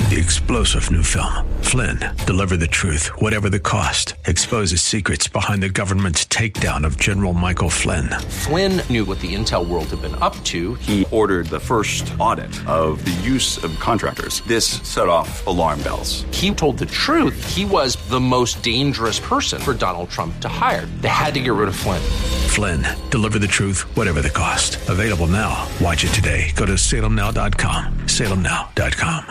The explosive new film, Flynn, deliver the truth, whatever the cost, exposes secrets behind the government's takedown of General Michael Flynn. Flynn knew what the intel world had been up to. He ordered the first audit of the use of contractors. This set off alarm bells. He told the truth. He was the most dangerous person for Donald Trump to hire. They had to get rid of Flynn. Flynn, deliver the truth, whatever the cost. Available now. Watch it today. Go to salemnow.com. salemnow.com.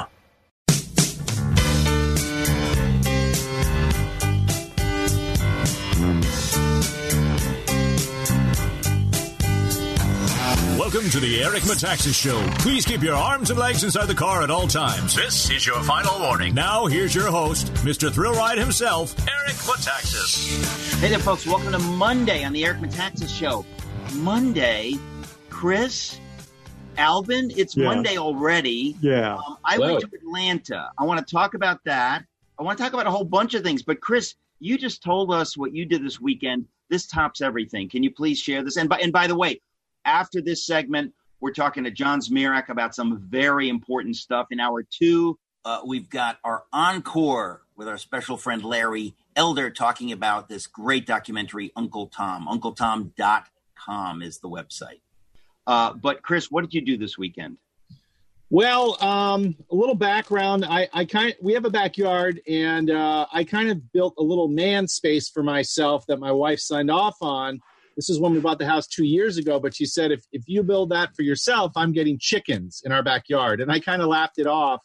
Welcome to the Eric Metaxas Show. Please keep your arms and legs inside the car at all times. This is your final warning. Now, here's your host, Mr. Thrill Ride himself, Eric Metaxas. Hey there, folks. Welcome to Monday on the Eric Metaxas Show. Monday, Chris, Albin, it's Monday already. Yeah. I went to Atlanta. I want to talk about that. I want to talk about a whole bunch of things. But, Chris, you just told us what you did this weekend. This tops everything. Can you please share this? And by the way, after this segment, we're talking to John Zmirak about some very important stuff. In hour two, we've got our encore with our special friend Larry Elder talking about this great documentary, Uncle Tom. UncleTom.com is the website. But, Chris, what did you do this weekend? Well, a little background. We have a backyard, and I kind of built a little man space for myself that my wife signed off on. This is when we bought the house 2 years ago, but she said, if you build that for yourself, I'm getting chickens in our backyard. And I kind of laughed it off.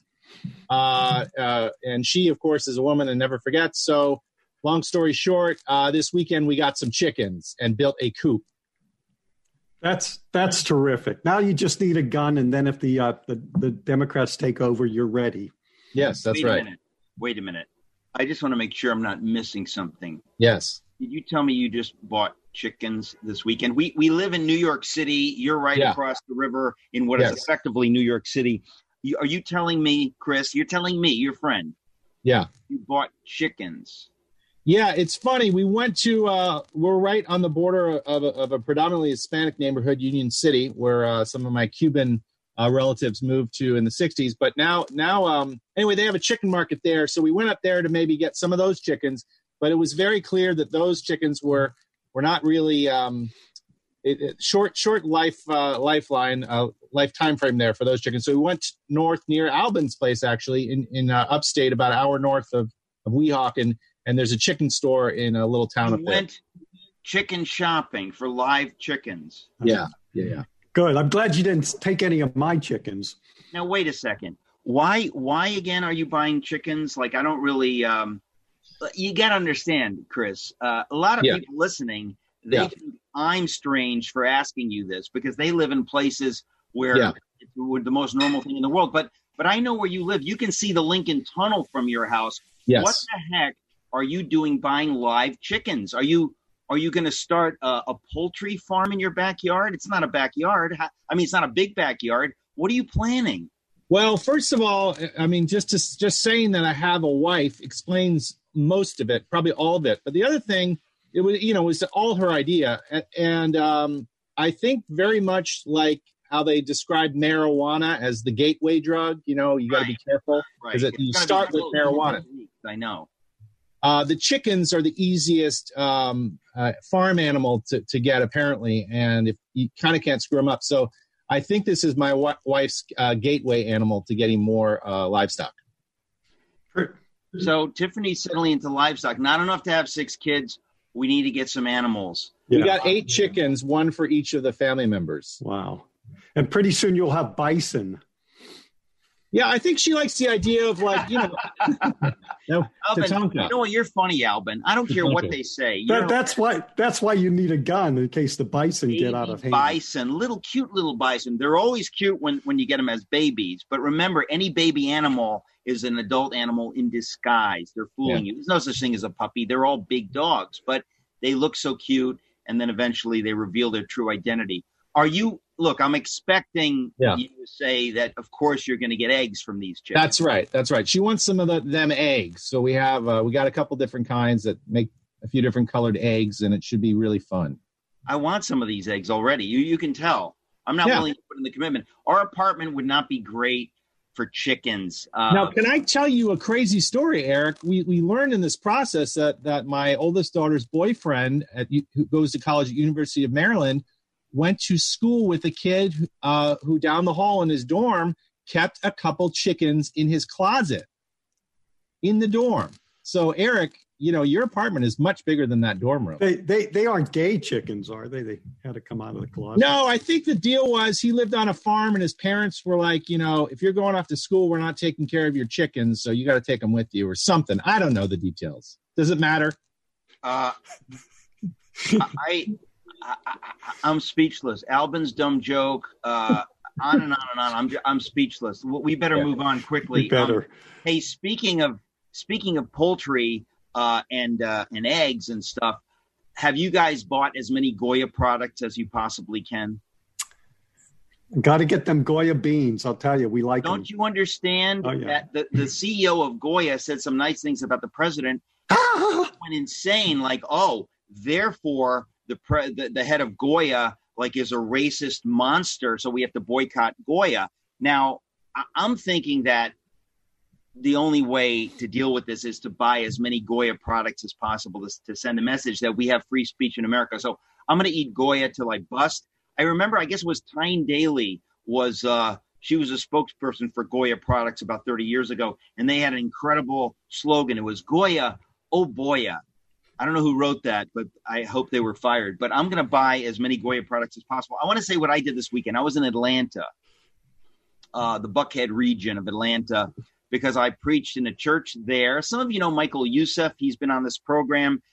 And she, of course, is a woman and never forgets. So long story short, this weekend we got some chickens and built a coop. That's terrific. Now you just need a gun, and then if the Democrats take over, you're ready. Yes, that's right. Wait a minute. I just want to make sure I'm not missing something. Yes. Did you tell me you just bought chickens this weekend? We live in New York City. You're right across the river in what is effectively New York City. Are you telling me, Chris, you're telling me, your friend, you bought chickens? Yeah, it's funny. We went to, we're right on the border of a predominantly Hispanic neighborhood, Union City, where some of my Cuban relatives moved to in the 60s. But now, anyway, they have a chicken market there. So we went up there to maybe get some of those chickens. But it was very clear that those chickens were not really short life time frame there for those chickens. So we went north near Albin's place, actually, in upstate, about an hour north of Weehawken. And there's a chicken store in a little town up there. Went chicken shopping for live chickens. Yeah. Good. I'm glad you didn't take any of my chickens. Now, wait a second. Why again are you buying chickens? Like, I don't really you got to understand, Chris, a lot of people listening, they think I'm strange for asking you this because they live in places where it's the most normal thing in the world. But I know where you live. You can see the Lincoln Tunnel from your house. Yes. What the heck are you doing buying live chickens? Are you going to start a poultry farm in your backyard? It's not a backyard. I mean, it's not a big backyard. What are you planning? Well, first of all, I mean, just saying that I have a wife explains most of it, probably all of it. But the other thing, it was all her idea. And I think very much like how they describe marijuana as the gateway drug, you got to be careful because you start with marijuana. I know. The chickens are the easiest farm animal to get, apparently, and if you kind of can't screw them up. So I think this is my wife's gateway animal to getting more livestock. So Tiffany's settling into livestock. Not enough to have 6 kids. We need to get some animals. Yeah. We got 8 chickens, 1 for each of the family members. Wow. And pretty soon you'll have bison. Yeah, I think she likes the idea of Albin, you know what? You're funny, Albin. I don't care what they say. That's why you need a gun in case the bison get out of hand. Bison, cute little bison. They're always cute when you get them as babies. But remember, any baby animal is an adult animal in disguise. They're fooling you. There's no such thing as a puppy. They're all big dogs, but they look so cute, and then eventually they reveal their true identity. Look, I'm expecting you to say that, of course, you're going to get eggs from these chickens. That's right. She wants some of them eggs. So we have we got a couple different kinds that make a few different colored eggs, and it should be really fun. I want some of these eggs already. You can tell. I'm not willing to put in the commitment. Our apartment would not be great for chickens. Now, can I tell you a crazy story, Eric? We learned in this process that my oldest daughter's boyfriend, who goes to college at University of Maryland, went to school with a kid who down the hall in his dorm kept a couple chickens in his closet in the dorm. So, Eric, your apartment is much bigger than that dorm room. They aren't gay chickens, are they? They had to come out of the closet. No, I think the deal was he lived on a farm and his parents were like, if you're going off to school, we're not taking care of your chickens, so you got to take them with you or something. I don't know the details. Does it matter? I'm speechless. Albin's dumb joke. On and on and on. I'm speechless. We better move on quickly. We better. Hey, speaking of poultry and eggs and stuff, have you guys bought as many Goya products as you possibly can? Got to get them Goya beans. I'll tell you, we like them. Don't you understand that the CEO of Goya said some nice things about the president? Went insane. Like, therefore the head of Goya is a racist monster, so we have to boycott Goya. Now, I'm thinking that the only way to deal with this is to buy as many Goya products as possible to send a message that we have free speech in America. So I'm going to eat Goya till I bust. I remember, I guess it was Tyne Daly she was a spokesperson for Goya products about 30 years ago, and they had an incredible slogan. It was Goya, oh boya. I don't know who wrote that, but I hope they were fired. But I'm going to buy as many Goya products as possible. I want to say what I did this weekend. I was in Atlanta, the Buckhead region of Atlanta, because I preached in a church there. Some of you know Michael Youssef. He's been on this program.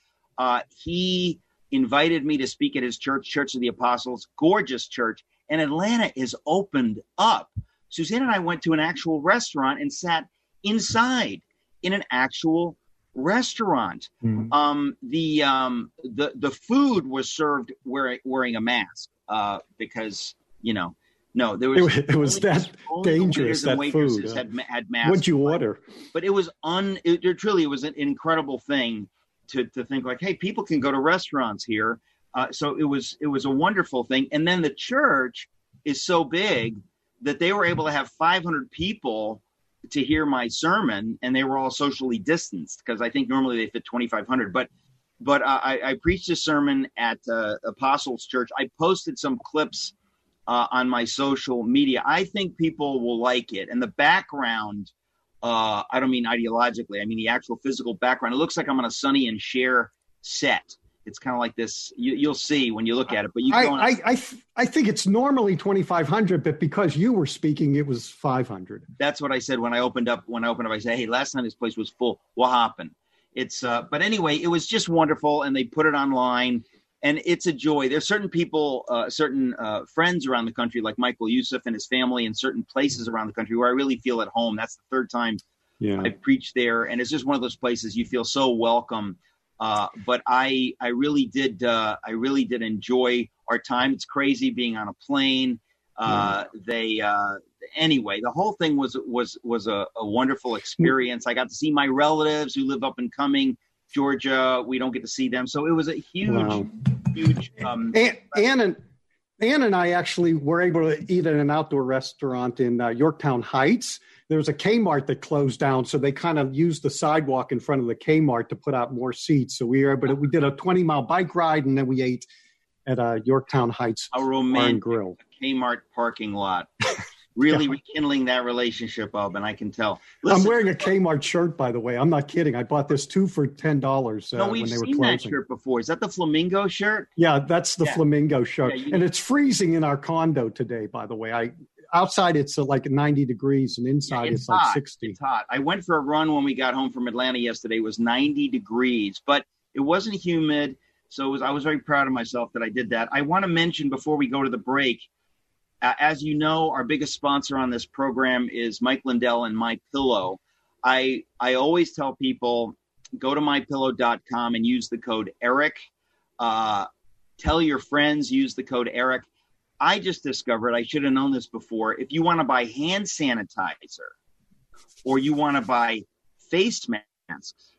He invited me to speak at his church, Church of the Apostles, gorgeous church. And Atlanta is opened up. Suzanne and I went to an actual restaurant and sat inside in an actual restaurant. Mm-hmm. The food was served wearing a mask because, no, there was. It was that dangerous. That food had masks. What'd you order? But it was truly, it was an incredible thing to think like, hey, people can go to restaurants here. So it was a wonderful thing. And then the church is so big that they were able to have 500 people to hear my sermon, and they were all socially distanced because I think normally they fit 2,500. But I preached a sermon at Apostles Church. I posted some clips on my social media. I think people will like it. And the background, I don't mean ideologically, I mean the actual physical background. It looks like I'm on a Sonny and Cher set. It's kind of like this. You'll see when you look at it. But I think it's normally 2,500, but because you were speaking, it was 500. That's what I said when I opened up. I said, "Hey, last time this place was full. What happened?" It's but anyway, it was just wonderful, and they put it online, and it's a joy. There's certain people, certain friends around the country, like Michael Youssef and his family, in certain places around the country where I really feel at home. That's the third time I preached there, and it's just one of those places you feel so welcome. But I really did enjoy our time. It's crazy being on a plane. Anyway, the whole thing was a wonderful experience. I got to see my relatives who live up in Cumming, Georgia. We don't get to see them. So it was a huge, Ann and I actually were able to eat at an outdoor restaurant in Yorktown Heights. There was a Kmart that closed down, so they kind of used the sidewalk in front of the Kmart to put out more seats. So we did a 20-mile bike ride, and then we ate at Yorktown Heights Bar and Grill. Kmart parking lot. Really rekindling that relationship, and I can tell. Listen, I'm wearing a Kmart shirt, by the way. I'm not kidding. I bought this 2 for $10 we've when they were seen closing. That shirt before. Is that the flamingo shirt? Yeah, that's the flamingo shirt. And it's freezing in our condo today, by the way. Outside, it's like 90 degrees, and inside it's like 60. It's hot. I went for a run when we got home from Atlanta yesterday. It was 90 degrees, but it wasn't humid. So I was very proud of myself that I did that. I want to mention before we go to the break, as you know, our biggest sponsor on this program is Mike Lindell and MyPillow. I always tell people, go to MyPillow.com and use the code ERIC. Tell your friends, use the code ERIC. I just discovered, I should have known this before, if you want to buy hand sanitizer or you want to buy face masks,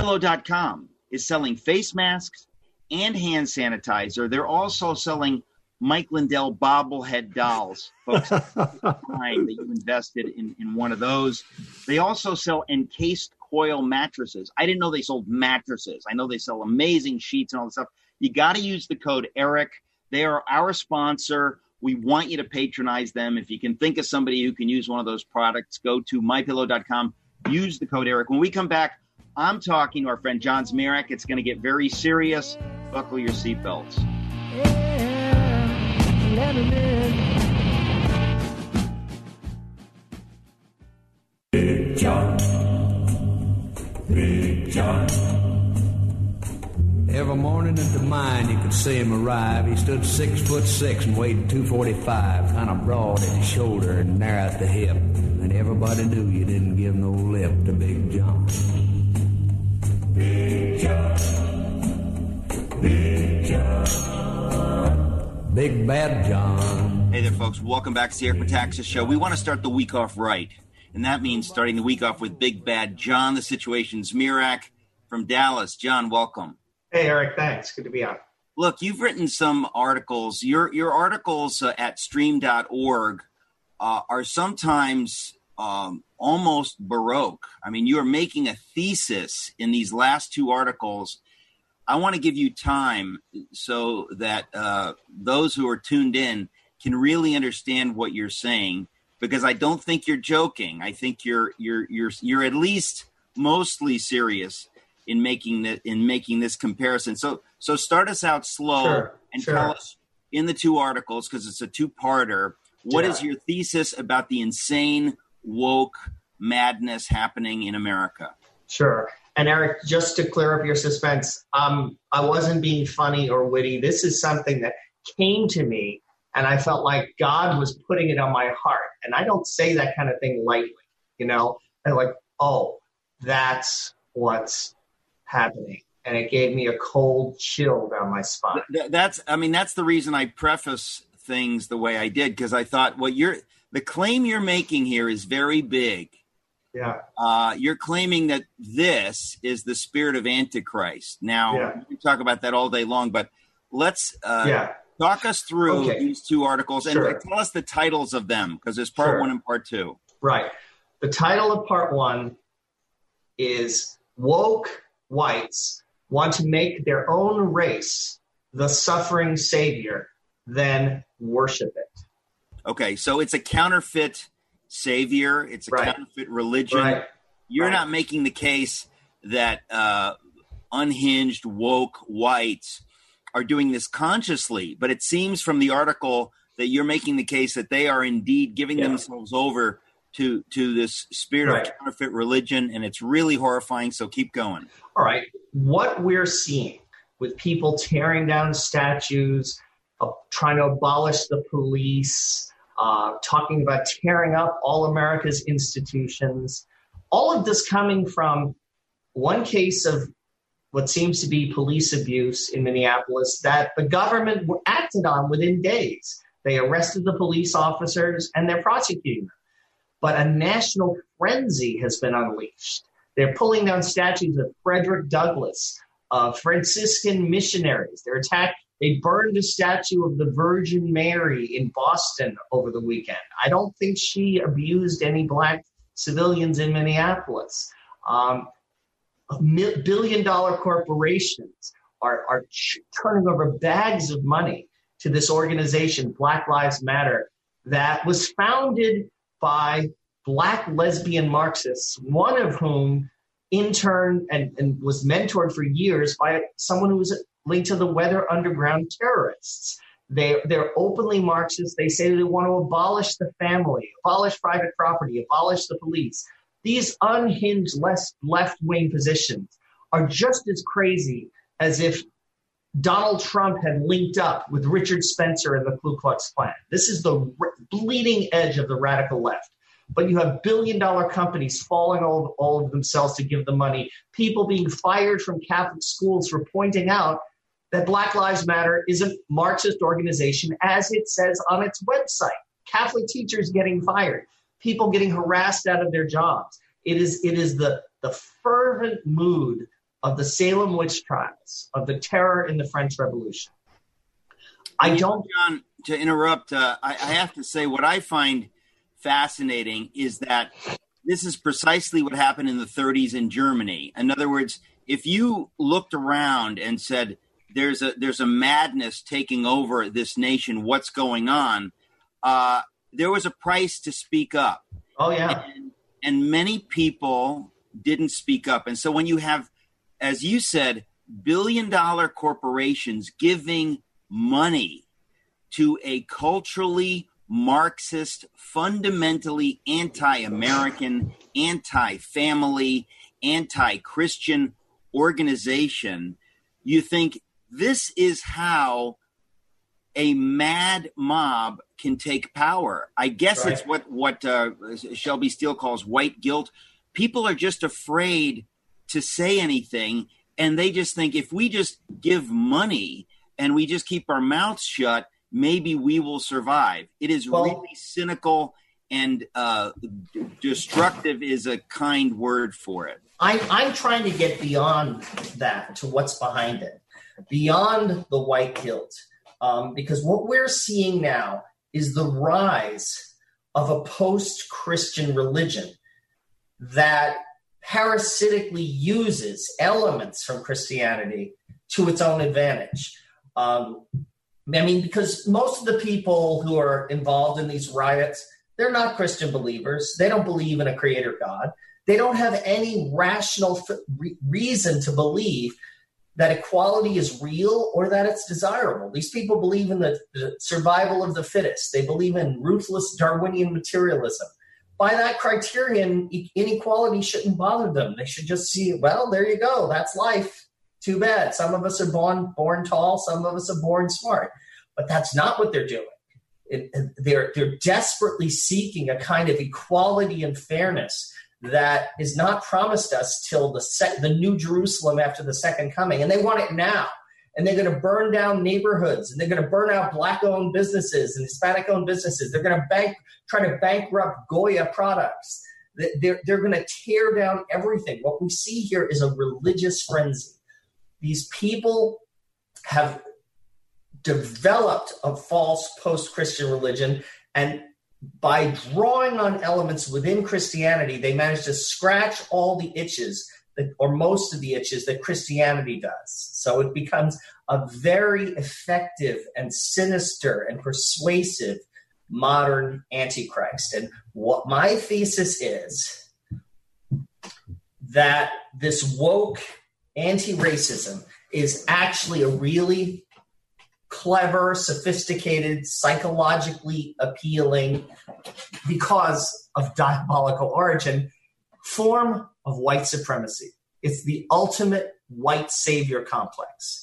MyPillow.com is selling face masks and hand sanitizer. They're also selling Mike Lindell bobblehead dolls, folks. Time that you invested in one of those. They also sell encased coil mattresses. I didn't know they sold mattresses. I know they sell amazing sheets and all this stuff. You got to use the code ERIC. They are our sponsor. We want you to patronize them. If you can think of somebody who can use one of those products, go to mypillow.com. Use the code ERIC. When we come back, I'm talking to our friend John Zmirak. It's going to get very serious. Buckle your seatbelts. Big John. Big John. Every morning at the mine you could see him arrive. He stood 6'6" and weighed 245, kind of broad at the shoulder and narrow at the hip. And everybody knew you didn't give no lip to Big John. Big John. Big John. Big Bad John. Hey there, folks. Welcome back to the Eric Metaxas Show. We want to start the week off right, and that means starting the week off with Big Bad John, the Situation Zmirak from Dallas. John, welcome. Hey, Eric, thanks. Good to be on. Look, you've written some articles. Your articles at stream.org are sometimes almost Baroque. I mean, you are making a thesis in these last two articles. I want to give you time so that those who are tuned in can really understand what you're saying, because I don't think you're joking. I think you're at least mostly serious in making this comparison. So start us out slow and tell us in the two articles, because it's a two-parter, what is your thesis about the insane woke madness happening in America? Sure. And Eric, just to clear up your suspense, I wasn't being funny or witty. This is something that came to me, and I felt like God was putting it on my heart. And I don't say that kind of thing lightly, you know? And like, oh, that's what's happening. And it gave me a cold chill down my spine. That's the reason I preface things the way I did, because I thought, the claim you're making here is very big. Yeah. You're claiming that this is the spirit of Antichrist. Now, we can talk about that all day long, but let's talk us through these two articles and tell us the titles of them, because there's part one and part two. Right. The title of part one is Woke Whites Want to Make Their Own Race the Suffering Savior, Then Worship It. Okay, so it's a counterfeit savior. It's a counterfeit religion. Right. You're not making the case that unhinged, woke whites are doing this consciously, but it seems from the article that you're making the case that they are indeed giving themselves over to this spirit of counterfeit religion, and it's really horrifying, so keep going. All right. What we're seeing with people tearing down statues, trying to abolish the police, talking about tearing up all America's institutions, all of this coming from one case of what seems to be police abuse in Minneapolis that the government acted on within days. They arrested the police officers and they're prosecuting them. But a national frenzy has been unleashed. They're pulling down statues of Frederick Douglass, Franciscan missionaries. They burned a statue of the Virgin Mary in Boston over the weekend. I don't think she abused any black civilians in Minneapolis. Billion-dollar corporations are turning over bags of money to this organization, Black Lives Matter, that was founded by black lesbian Marxists, one of whom interned and was mentored for years by someone who was linked to the Weather Underground terrorists. They're openly Marxist. They say they want to abolish the family, abolish private property, abolish the police. These unhinged left-wing positions are just as crazy as if Donald Trump had linked up with Richard Spencer and the Ku Klux Klan. This is the bleeding edge of the radical left. But you have billion-dollar companies falling all of themselves to give them money, people being fired from Catholic schools for pointing out that Black Lives Matter is a Marxist organization, as it says on its website. Catholic teachers getting fired, people getting harassed out of their jobs. It is the fervent mood of the Salem witch trials, of the terror in the French Revolution. John, to interrupt, I have to say what I find fascinating is that this is precisely what happened in the 30s in Germany. In other words, if you looked around and said, there's a madness taking over this nation, what's going on? There was a price to speak up. Oh, yeah. And many people didn't speak up. And so when you have, as you said, billion-dollar corporations giving money to a culturally Marxist, fundamentally anti-American, anti-family, anti-Christian organization, you think this is how a mad mob can take power. I guess It's what Shelby Steele calls white guilt. People are just afraid to say anything, and they just think if we just give money and we just keep our mouths shut, maybe we will survive. It is really cynical, and destructive is a kind word for it. I'm trying to get beyond that to what's behind it, beyond the white guilt, because what we're seeing now is the rise of a post-Christian religion that parasitically uses elements from Christianity to its own advantage. Because most of the people who are involved in these riots, they're not Christian believers. They don't believe in a creator God. They don't have any rational reason to believe that equality is real or that it's desirable. These people believe in the survival of the fittest. They believe in ruthless Darwinian materialism. By that criterion, inequality shouldn't bother them. They should just see, well, there you go. That's life. Too bad. Some of us are born tall. Some of us are born smart. But that's not what they're doing. They're desperately seeking a kind of equality and fairness that is not promised us till the New Jerusalem after the second coming. And they want it now. And they're going to burn down neighborhoods, and they're going to burn out Black-owned businesses and Hispanic-owned businesses. They're going to try to bankrupt Goya products. They're going to tear down everything. What we see here is a religious frenzy. These people have developed a false post-Christian religion, and by drawing on elements within Christianity, they managed to scratch all the itches, or most of the itches, that Christianity does. So it becomes a very effective and sinister and persuasive modern antichrist. And what my thesis is that this woke anti-racism is actually a really clever, sophisticated, psychologically appealing, because of diabolical origin, form of white supremacy. It's the ultimate white savior complex.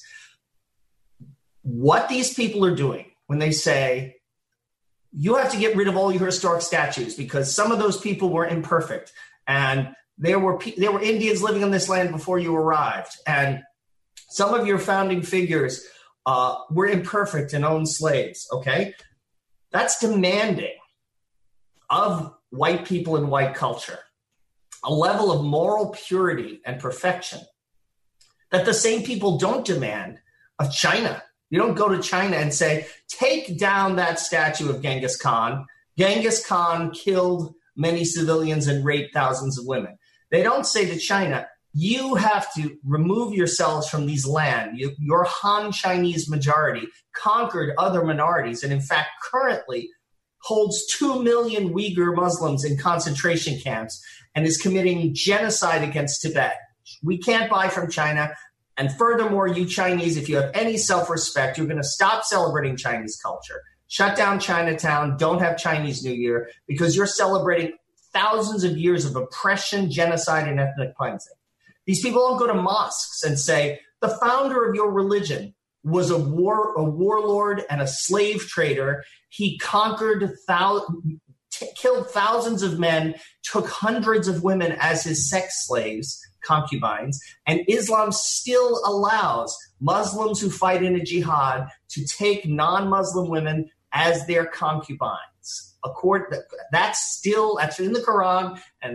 What these people are doing when they say, you have to get rid of all your historic statues because some of those people were imperfect, and there were Indians living on this land before you arrived, and some of your founding figures were imperfect and owned slaves, okay? That's demanding of white people and white culture a level of moral purity and perfection that the same people don't demand of China. You don't go to China and say, take down that statue of Genghis Khan. Genghis Khan killed many civilians and raped thousands of women. They don't say to China, you have to remove yourselves from these lands. Your Han Chinese majority conquered other minorities, and in fact currently holds 2 million Uyghur Muslims in concentration camps and is committing genocide against Tibet. We can't buy from China. And furthermore, you Chinese, if you have any self-respect, you're going to stop celebrating Chinese culture. Shut down Chinatown. Don't have Chinese New Year because you're celebrating thousands of years of oppression, genocide, and ethnic cleansing. These people don't go to mosques and say, the founder of your religion was a warlord and a slave trader. He conquered, killed thousands of men, took hundreds of women as his sex slaves, concubines, and Islam still allows Muslims who fight in a jihad to take non-Muslim women as their concubines. That's in the Quran, and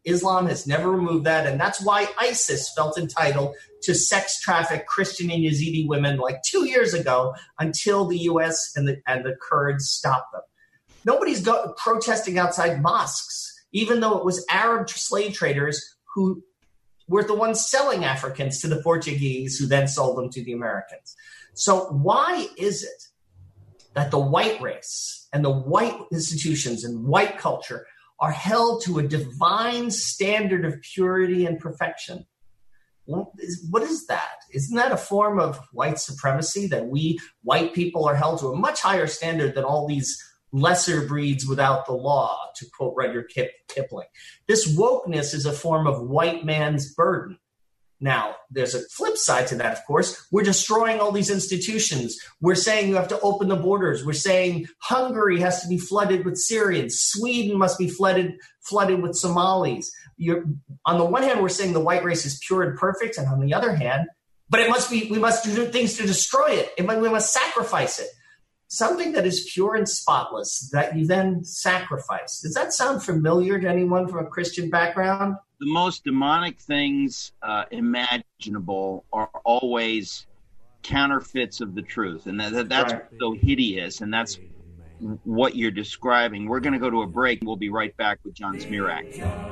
Islam has never removed that, and that's why ISIS felt entitled to sex traffic Christian and Yazidi women like 2 years ago until the U.S. and the Kurds stopped them. Nobody's protesting outside mosques, even though it was Arab slave traders who were the ones selling Africans to the Portuguese, who then sold them to the Americans. So why is it that the white race and the white institutions and white culture are held to a divine standard of purity and perfection? What is that? Isn't that a form of white supremacy, that we white people are held to a much higher standard than all these lesser breeds without the law, to quote Rudyard Kipling? This wokeness is a form of white man's burden. Now, there's a flip side to that, of course. We're destroying all these institutions. We're saying you have to open the borders. We're saying Hungary has to be flooded with Syrians. Sweden must be flooded with Somalis. On the one hand, we're saying the white race is pure and perfect, and on the other hand, but we must do things to destroy it. We must sacrifice it. Something that is pure and spotless that you then sacrifice. Does that sound familiar to anyone from a Christian background? The most demonic things imaginable are always counterfeits of the truth. And that's right. So hideous. And that's what you're describing. We're going to go to a break. We'll be right back with John Zmirak.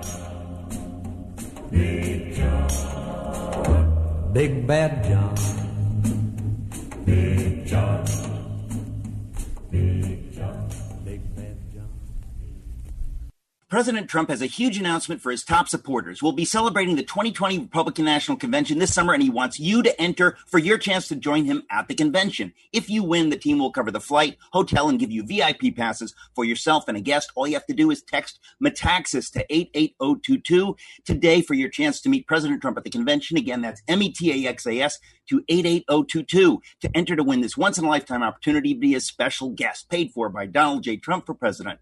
Big Bad John. Big John. Big John. Big Bad John. President Trump has a huge announcement for his top supporters. We'll be celebrating the 2020 Republican National Convention this summer, and he wants you to enter for your chance to join him at the convention. If you win, the team will cover the flight, hotel, and give you VIP passes for yourself and a guest. All you have to do is text Metaxas to 88022 today for your chance to meet President Trump at the convention. Again, that's METAXAS to 88022 to enter to win this once-in-a-lifetime opportunity to be a special guest, paid for by Donald J. Trump for president.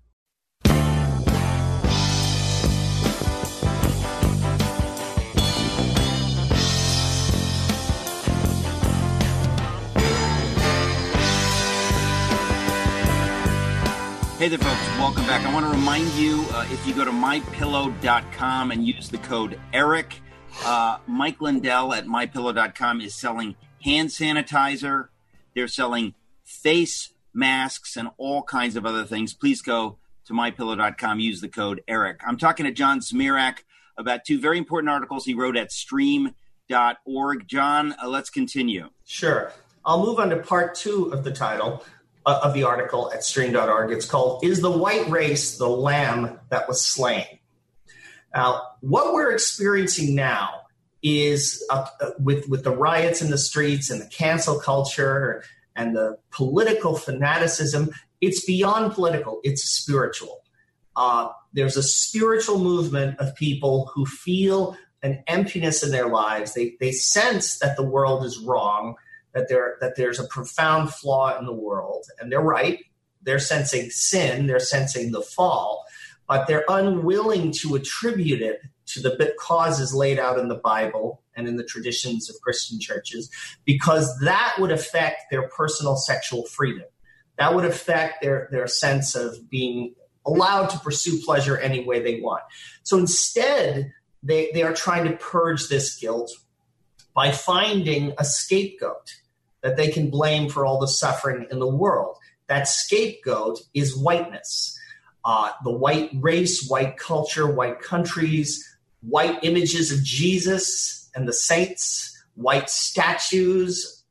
Hey there, folks. Welcome back. I want to remind you, if you go to MyPillow.com and use the code ERIC, Mike Lindell at MyPillow.com is selling hand sanitizer. They're selling face masks and all kinds of other things. Please go to MyPillow.com. Use the code ERIC. I'm talking to John Zmirak about two very important articles he wrote at stream.org. John, let's continue. Sure. I'll move on to part 2 of the title of the article at stream.org. It's called, Is the White Race the Lamb That Was Slain? Now, what we're experiencing now is with the riots in the streets and the cancel culture and the political fanaticism, it's beyond political, it's spiritual. There's a spiritual movement of people who feel an emptiness in their lives. They sense that the world is wrong, that there's a profound flaw in the world. And they're right. They're sensing sin. They're sensing the fall. But they're unwilling to attribute it to the causes laid out in the Bible and in the traditions of Christian churches, because that would affect their personal sexual freedom. That would affect their sense of being allowed to pursue pleasure any way they want. So instead, they are trying to purge this guilt by finding a scapegoat that they can blame for all the suffering in the world. That scapegoat is whiteness. The white race, white culture, white countries, white images of Jesus and the saints, white statues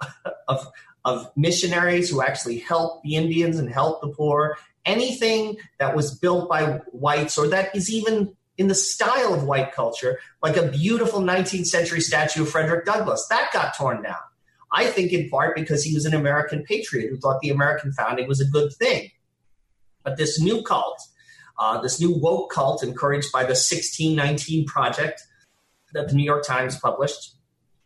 of missionaries who actually helped the Indians and helped the poor. Anything that was built by whites or that is even in the style of white culture, like a beautiful 19th century statue of Frederick Douglass, that got torn down. I think in part because he was an American patriot who thought the American founding was a good thing. But this new cult, this new woke cult encouraged by the 1619 Project that the New York Times published,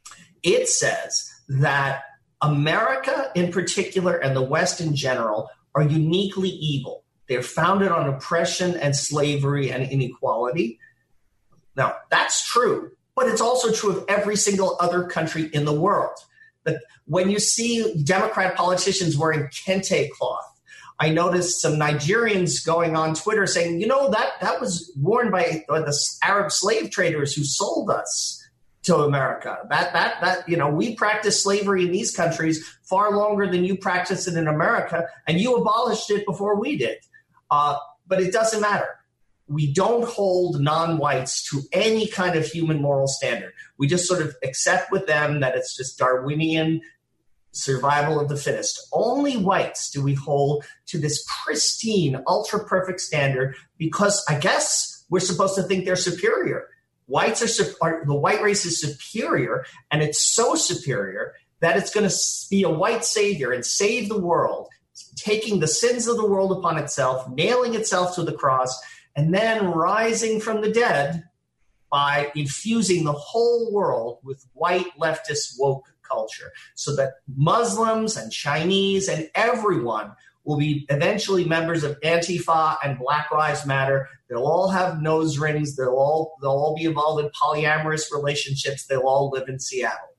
it says that America in particular and the West in general are uniquely evil. They're founded on oppression and slavery and inequality. Now, that's true, but it's also true of every single other country in the world. But when you see Democrat politicians wearing kente cloth I noticed some Nigerians going on Twitter saying, that was worn by the Arab slave traders who sold us to America. We practice slavery in these countries far longer than you practice it in America, and you abolished it before we did. But it doesn't matter. We don't hold non-whites to any kind of human moral standard. We just sort of accept with them that it's just Darwinian survival of the fittest. Only whites do we hold to this pristine, ultra-perfect standard because I guess we're supposed to think they're superior. The white race is superior, and it's so superior that it's going to be a white savior and save the world, taking the sins of the world upon itself, nailing itself to the cross, and then rising from the dead by infusing the whole world with white leftist woke culture so that Muslims and Chinese and everyone will be eventually members of Antifa and Black Lives Matter. They'll all have nose rings. They'll all be involved in polyamorous relationships. They'll all live in Seattle.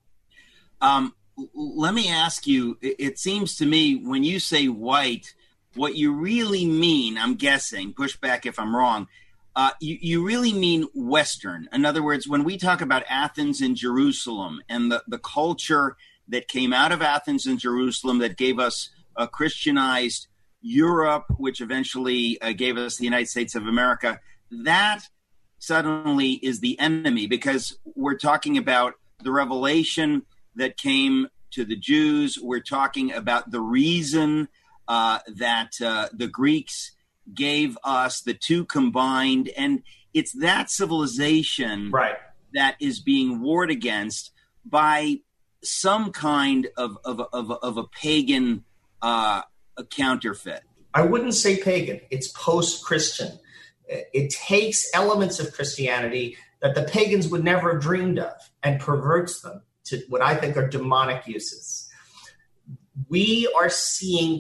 Let me ask you, it seems to me when you say white, what you really mean, I'm guessing, push back if I'm wrong, you really mean Western. In other words, when we talk about Athens and Jerusalem and the culture that came out of Athens and Jerusalem that gave us a Christianized Europe, which eventually gave us the United States of America, that suddenly is the enemy because we're talking about the revelation that came to the Jews. We're talking about the reason that the Greeks gave us, the two combined, and it's that civilization that is being warred against by some kind of a pagan a counterfeit. I wouldn't say pagan. It's post-Christian. It takes elements of Christianity that the pagans would never have dreamed of and perverts them to what I think are demonic uses. We are seeing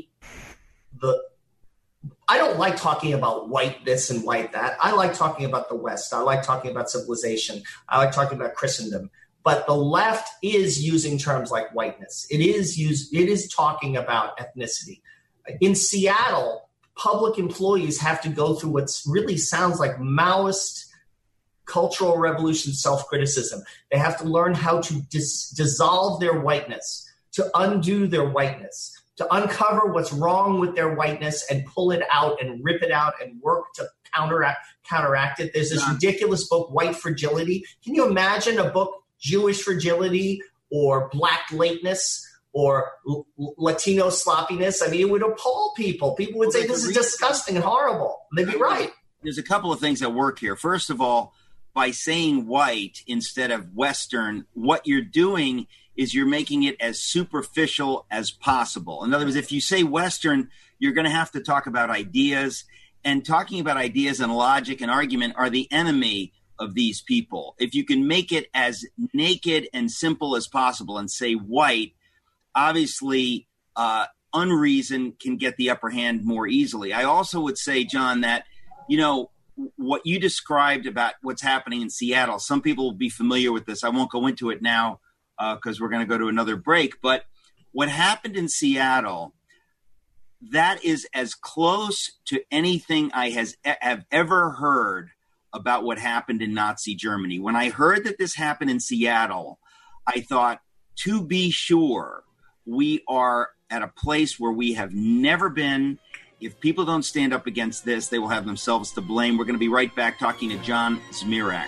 I don't like talking about white this and white that. I like talking about the West. I like talking about civilization. I like talking about Christendom. But the left is using terms like whiteness. It is talking about ethnicity. In Seattle, public employees have to go through what really sounds like Maoist cultural revolution self-criticism. They have to learn how to dissolve their whiteness, to undo their whiteness, to uncover what's wrong with their whiteness and pull it out and rip it out and work to counteract it. There's this ridiculous book, White Fragility. Can you imagine a book, Jewish Fragility or Black Lateness or Latino Sloppiness? I mean, it would appall people. People would say this is disgusting and horrible. And they'd be right. There's a couple of things that work here. First of all, by saying white instead of Western, what you're doing is you're making it as superficial as possible. In other words, if you say Western, you're going to have to talk about ideas, and talking about ideas and logic and argument are the enemy of these people. If you can make it as naked and simple as possible and say white, obviously unreason can get the upper hand more easily. I also would say, John, that, what you described about what's happening in Seattle, some people will be familiar with this. I won't go into it now because we're going to go to another break. But what happened in Seattle, that is as close to anything I have ever heard about what happened in Nazi Germany. When I heard that this happened in Seattle, I thought, to be sure, we are at a place where we have never been. If people don't stand up against this, they will have themselves to blame. We're going to be right back talking to John Zmirak.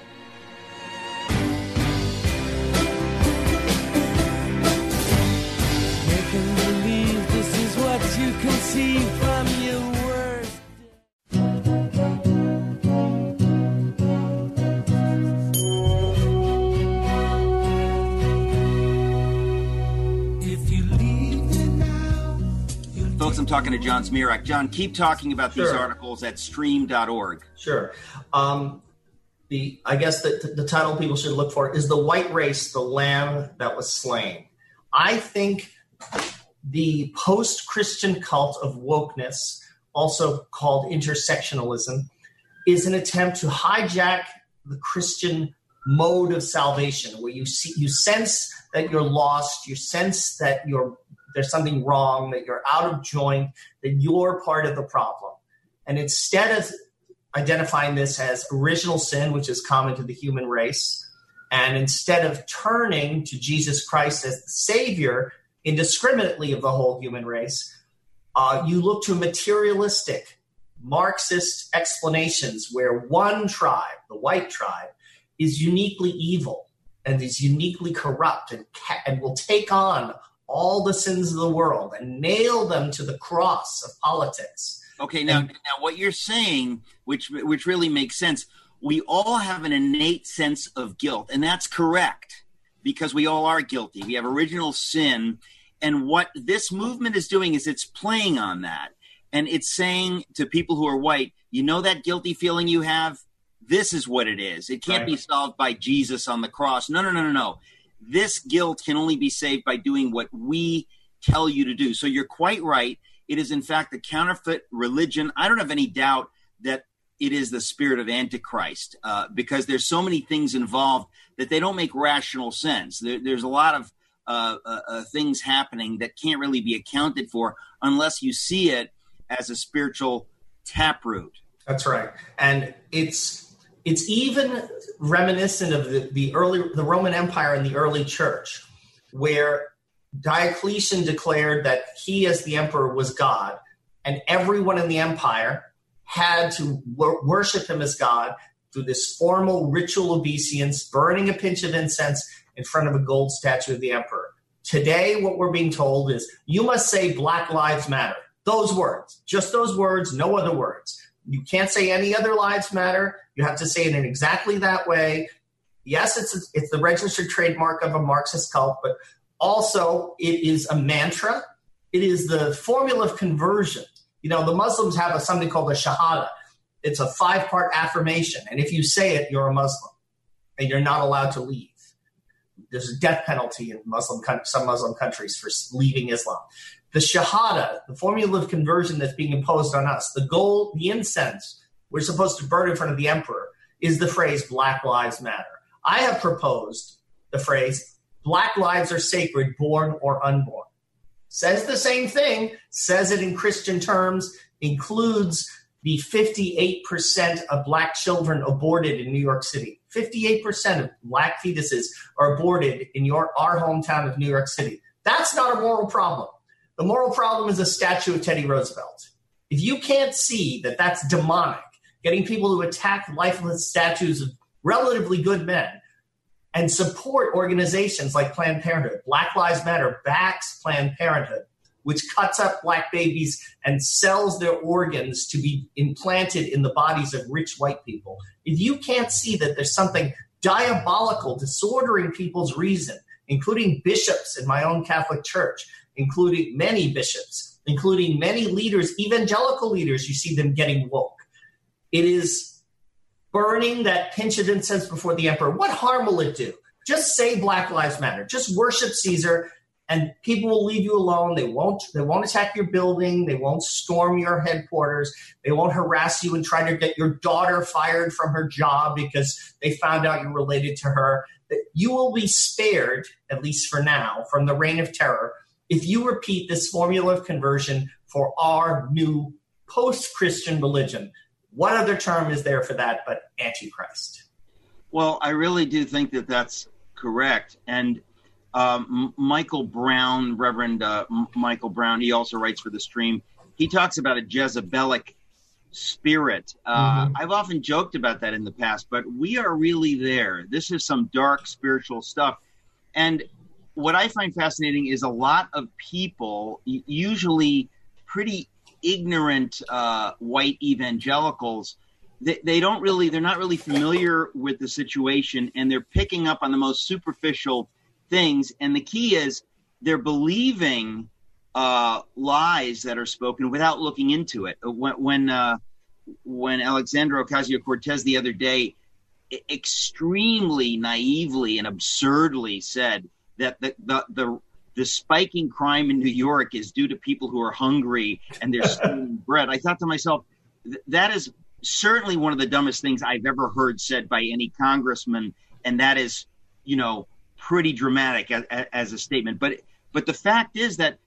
Making believe this is what you can see from your worst. If you leave me now, folks, I'm talking to John Zmirak. John, keep talking about these articles at stream.org. Sure. I guess the title people should look for is The White Race, the Lamb That Was Slain. I think the post-Christian cult of wokeness, also called intersectionalism, is an attempt to hijack the Christian mode of salvation, where you sense that you're lost, you sense that you're there's something wrong, that you're out of joint, that you're part of the problem. And instead of identifying this as original sin, which is common to the human race, and instead of turning to Jesus Christ as the Savior indiscriminately of the whole human race, you look to materialistic, Marxist explanations where one tribe, the white tribe, is uniquely evil and is uniquely corrupt and will take on all the sins of the world and nail them to the cross of politics. Okay, now what you're saying, which really makes sense, we all have an innate sense of guilt, and that's correct, because we all are guilty. We have original sin, and what this movement is doing is it's playing on that, and it's saying to people who are white, you know that guilty feeling you have? This is what it is. It can't be solved by Jesus on the cross. No. This guilt can only be saved by doing what we tell you to do. So you're quite right. It is, in fact, a counterfeit religion. I don't have any doubt that it is the spirit of Antichrist, because there's so many things involved that they don't make rational sense. There's a lot of things happening that can't really be accounted for unless you see it as a spiritual taproot. That's right. And it's even reminiscent of the Roman Empire and the early church, where Diocletian declared that he, as the emperor, was God, and everyone in the empire had to worship him as God through this formal ritual obeisance, burning a pinch of incense in front of a gold statue of the emperor. Today, what we're being told is you must say Black Lives Matter. Those words, just those words, no other words. You can't say any other lives matter. You have to say it in exactly that way. Yes, it's the registered trademark of a Marxist cult, but also it is a mantra. It is the formula of conversion. You know, the Muslims have something called a shahada. It's a 5-part affirmation. And if you say it, you're a Muslim and you're not allowed to leave. There's a death penalty in some Muslim countries for leaving Islam. The shahada, the formula of conversion that's being imposed on us, the gold, the incense we're supposed to burn in front of the emperor, is the phrase Black Lives Matter. I have proposed the phrase Black lives are sacred, born or unborn. Says the same thing, says it in Christian terms, includes the 58% of Black children aborted in New York City. 58% of Black fetuses are aborted in our hometown of New York City. That's not a moral problem. The moral problem is a statue of Teddy Roosevelt. If you can't see that that's demonic, getting people to attack lifeless statues of relatively good men and support organizations like Planned Parenthood. Black Lives Matter backs Planned Parenthood, which cuts up Black babies and sells their organs to be implanted in the bodies of rich white people. If you can't see that there's something diabolical, disordering people's reason, including bishops in my own Catholic Church, including many bishops, including many leaders, evangelical leaders, you see them getting woke. It is burning that pinch of incense before the emperor. What harm will it do? Just say Black Lives Matter. Just worship Caesar, and people will leave you alone. They won't attack your building. They won't storm your headquarters. They won't harass you and try to get your daughter fired from her job because they found out you're related to her. You will be spared, at least for now, from the reign of terror if you repeat this formula of conversion for our new post-Christian religion. What other term is there for that but Antichrist? Well, I really do think that that's correct. And Michael Brown, Reverend Michael Brown, he also writes for The Stream. He talks about a Jezebelic spirit. I've often joked about that in the past, but we are really there. This is some dark spiritual stuff. And what I find fascinating is a lot of people, usually pretty ignorant white evangelicals, they're not really familiar with the situation, and they're picking up on the most superficial things. And the key is they're believing lies that are spoken without looking into it. When Alexandra Ocasio-Cortez the other day extremely naively and absurdly said that the spiking crime in New York is due to people who are hungry and they're stealing bread, I thought to myself, that is certainly one of the dumbest things I've ever heard said by any congressman, and that is, pretty dramatic as a statement. But the fact is that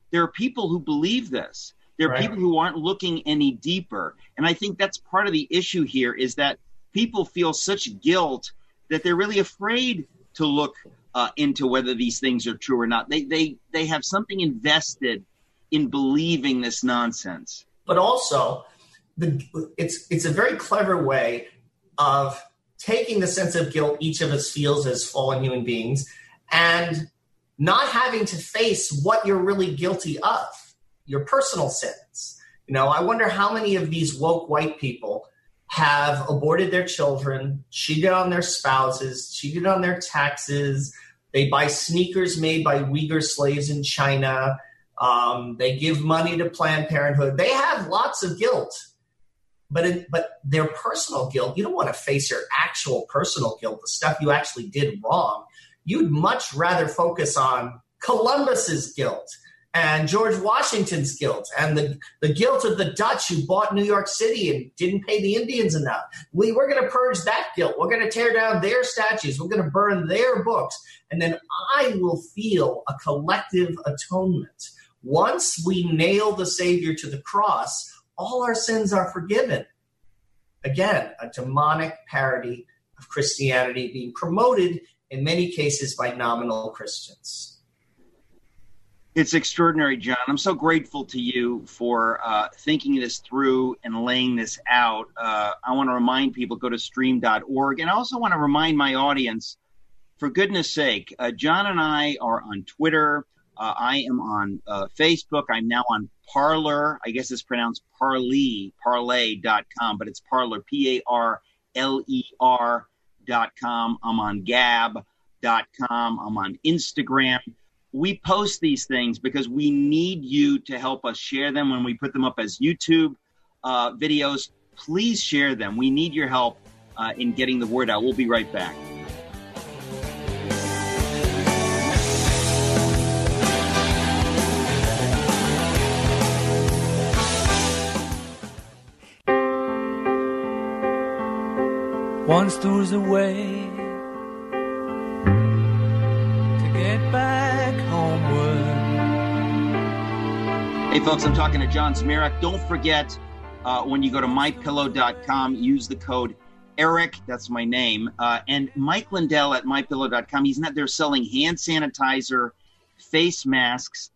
there are people who believe this. There are people who aren't looking any deeper. And I think that's part of the issue here, is that people feel such guilt that they're really afraid to look into whether these things are true or not. They have something invested in believing this nonsense. But also, it's a very clever way of taking the sense of guilt each of us feels as fallen human beings and not having to face what you're really guilty of, your personal sins. I wonder how many of these woke white people have aborted their children, cheated on their spouses, cheated on their taxes. They buy sneakers made by Uyghur slaves in China. They give money to Planned Parenthood. They have lots of guilt. But their personal guilt, you don't want to face your actual personal guilt, the stuff you actually did wrong. You'd much rather focus on Columbus's guilt and George Washington's guilt and the guilt of the Dutch who bought New York City and didn't pay the Indians enough. We're going to purge that guilt. We're going to tear down their statues. We're going to burn their books. And then I will feel a collective atonement. Once we nail the Savior to the cross, all our sins are forgiven. Again, a demonic parody of Christianity being promoted in many cases by nominal Christians. It's extraordinary, John. I'm so grateful to you for thinking this through and laying this out. I want to remind people, go to stream.org. And I also want to remind my audience, for goodness sake, John and I are on Twitter. I am on Facebook. I'm now on Parler. I guess it's pronounced Parler.com, but it's Parler, Parler.com. I'm on Gab.com. I'm on Instagram. We post these things because we need you to help us share them when we put them up as YouTube videos. Please share them. We need your help in getting the word out. We'll be right back. Once there was a way to get back homeward. Hey folks, I'm talking to John Zmirak. Don't forget, when you go to mypillow.com, use the code Eric, that's my name, and Mike Lindell at mypillow.com. He's not there selling hand sanitizer, face masks,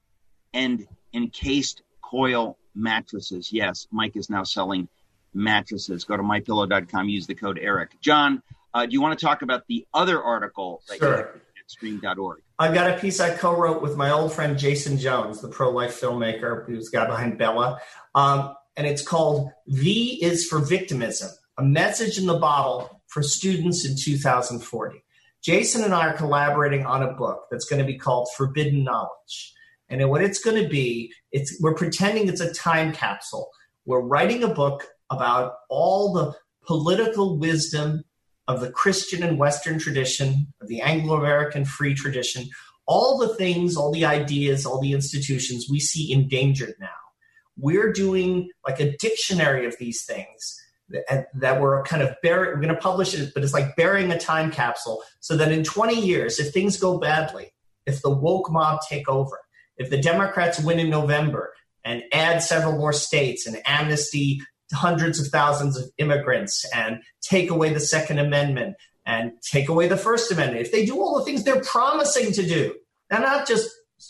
and encased coil mattresses. Yes, Mike is now selling mattresses. Go to mypillow.com, use the code Eric. John, do you want to talk about the other article that you have at stream.org? I've got a piece I co-wrote with my old friend Jason Jones, the pro-life filmmaker who's the guy behind Bella. And it's called V is for Victimism, a message in the bottle for students in 2040. Jason and I are collaborating on a book that's going to be called Forbidden Knowledge. And what it's going to be, we're pretending it's a time capsule. We're writing a book about all the political wisdom of the Christian and Western tradition, of the Anglo-American free tradition, all the things, all the ideas, all the institutions we see endangered now. We're doing like a dictionary of these things that we're kind of we're going to publish it, but it's like burying a time capsule so that in 20 years, if things go badly, if the woke mob take over, if the Democrats win in November and add several more states and amnesty hundreds of thousands of immigrants and take away the Second Amendment and take away the First Amendment, if they do all the things they're promising to do, they're not just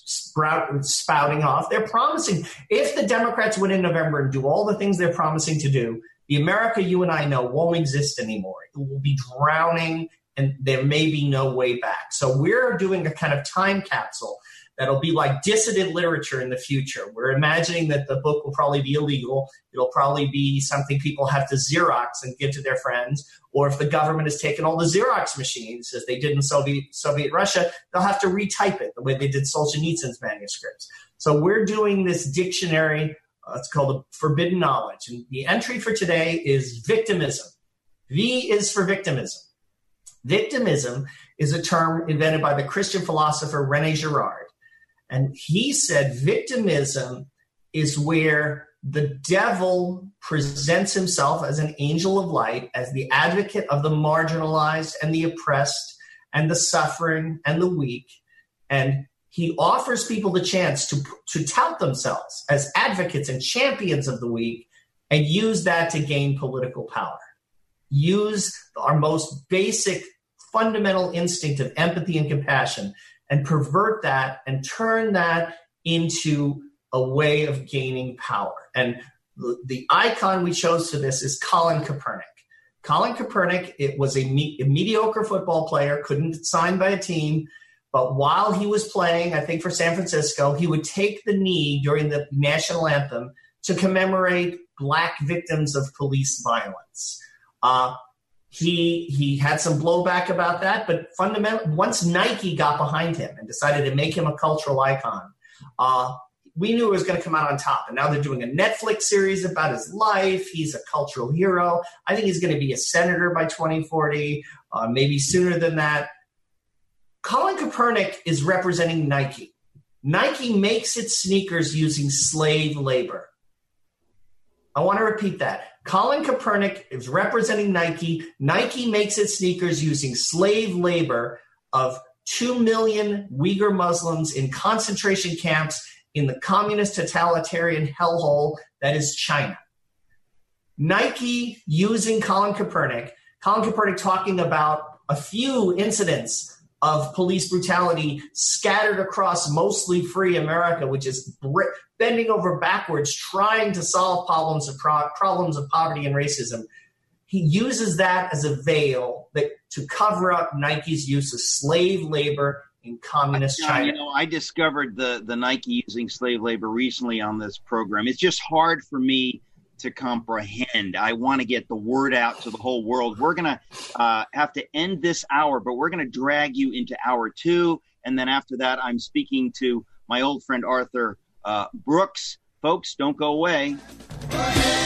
spouting off, they're promising. If the Democrats win in November and do all the things they're promising to do, the America you and I know won't exist anymore. It will be drowning and there may be no way back. So we're doing a kind of time capsule that'll be like dissident literature in the future. We're imagining that the book will probably be illegal. It'll probably be something people have to Xerox and give to their friends. Or if the government has taken all the Xerox machines, as they did in Soviet Russia, they'll have to retype it the way they did Solzhenitsyn's manuscripts. So we're doing this dictionary. It's called Forbidden Knowledge. And the entry for today is victimism. V is for victimism. Victimism is a term invented by the Christian philosopher René Girard. And he said victimism is where the devil presents himself as an angel of light, as the advocate of the marginalized and the oppressed and the suffering and the weak. And he offers people the chance to tout themselves as advocates and champions of the weak and use that to gain political power. Use our most basic fundamental instinct of empathy and compassion and pervert that and turn that into a way of gaining power. And the icon we chose for this is Colin Kaepernick. Colin Kaepernick, it was a mediocre football player, couldn't sign by a team, but while he was playing, I think for San Francisco, he would take the knee during the national anthem to commemorate Black victims of police violence. He had some blowback about that, but fundamentally, once Nike got behind him and decided to make him a cultural icon, we knew it was going to come out on top. And now they're doing a Netflix series about his life. He's a cultural hero. I think he's going to be a senator by 2040, maybe sooner than that. Colin Kaepernick is representing Nike. Nike makes its sneakers using slave labor. I want to repeat that. Colin Kaepernick is representing Nike. Nike makes its sneakers using slave labor of 2 million Uyghur Muslims in concentration camps in the communist totalitarian hellhole that is China. Nike using Colin Kaepernick talking about a few incidents of police brutality scattered across mostly free America, which is bending over backwards, trying to solve problems of poverty and racism. He uses that as a veil to cover up Nike's use of slave labor in communist China. You know, I discovered the Nike using slave labor recently on this program. It's just hard for me to comprehend. I want to get the word out to the whole world. We're going to have to end this hour, but we're going to drag you into hour 2. And then after that, I'm speaking to my old friend Arthur Brooks. Folks, don't go away.